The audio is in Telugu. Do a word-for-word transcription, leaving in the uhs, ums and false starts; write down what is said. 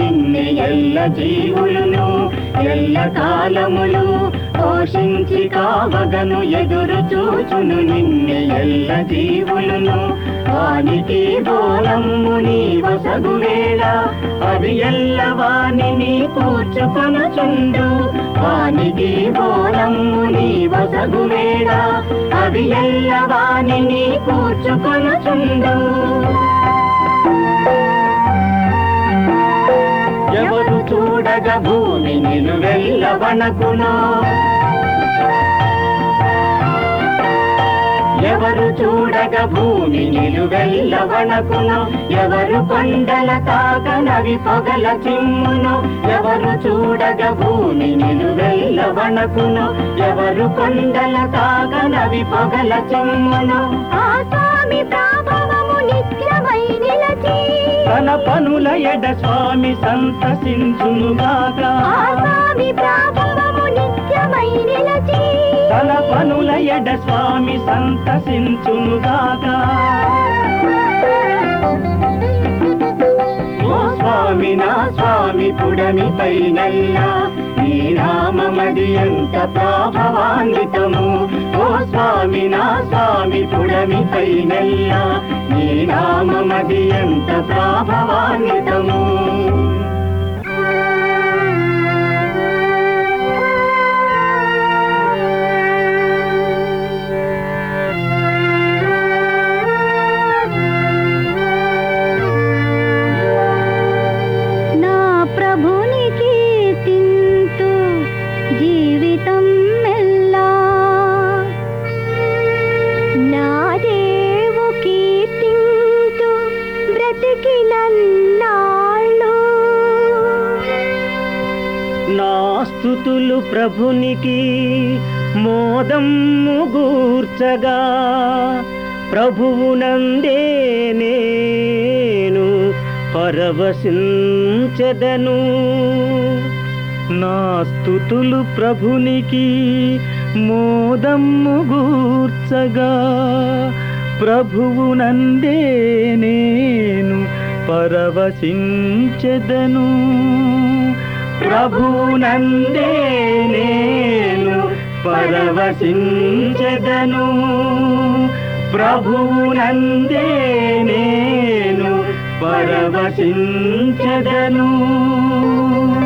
నిన్నే ఎల్ల జీవులను ఎల్ల కాలములు పోషించి కావగను ఎదురు చూచును నిన్నే ఎల్ల జీవులను వానికి బోలమ్ము నీ వసగు వేళ అవి ఎల్ల వానిని కూర్చుకొనుచుండు వానికి బోలమ్ము నీ వసగు వేళ అవి ఎల్ల వానిని కూర్చుకొనుచుండు ఎవరు చూడగ భూమి నిలువెల్ల వణకునో ఎవరు చూడగ భూమి నిలువెల్ల వణకునో ఎవరు కొండల తాకనవి పొగల చిమ్మునో ఎవరు చూడగ భూమి నిలువెల్ల వణకునో ఎవరు కొండల తాకనవి పొగల చిమ్మునో ఆ స్వామి ప్రభావము నిత్యమై నిలచి తన పనుల ఎడ స్వామి సంతసించునుగాక ఆ స్వామి ప్రభావము నిత్యమై నిలచి తన పనుల ఎడ స్వామి సంతసించునుగాక ఓ స్వామి నా స్వామి పుడమి పైనల్లా నీ నామమది ఎంత ప్రభావాన్వితము ఓ స్వామి నా స్వామి పుడమి పైనల్లా నీ నామమది ఎంత ప్రభావాన్వితము నా స్తుతులు ప్రభునికి మోదమ్ము గూర్చగా ప్రభువునందే నేను పరవశించెదను నా స్తుతులు ప్రభునికి మోదమ్ము గూర్చగా ప్రభువునందే నేను పరవశించెదను ప్రభువునందే నేను పరవశించెదను ప్రభువునందే నేను పరవశించెదను